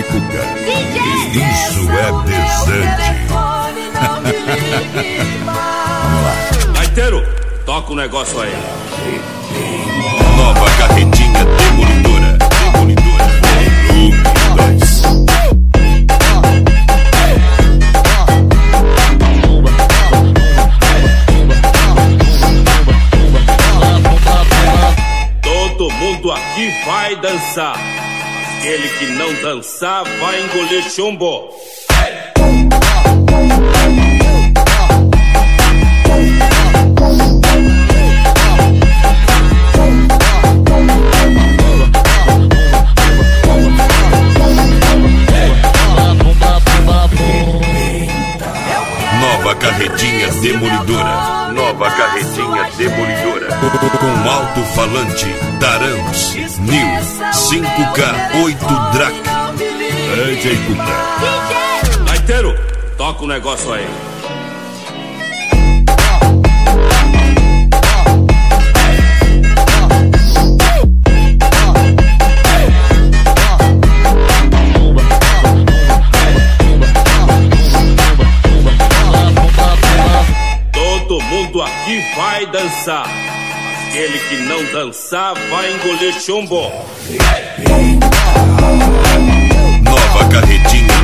Cuca. Isso é desande. Vamos lá. Gaiteiro, toca o negócio aí. Nova carretinha demolidora. Volume 2. Todo mundo aqui vai dançar. Aquele que não dançar vai engolir chumbo. Nova carretinha demolidora. Nova carretinha demolidora. Com alto-falante, Tarams, New 5K8 Drac. DJ Cuca. Gaiteiro, toca o negócio aí. Todo mundo aqui vai dançar. Aquele que não dançar vai engolir chumbo. Nova carretinha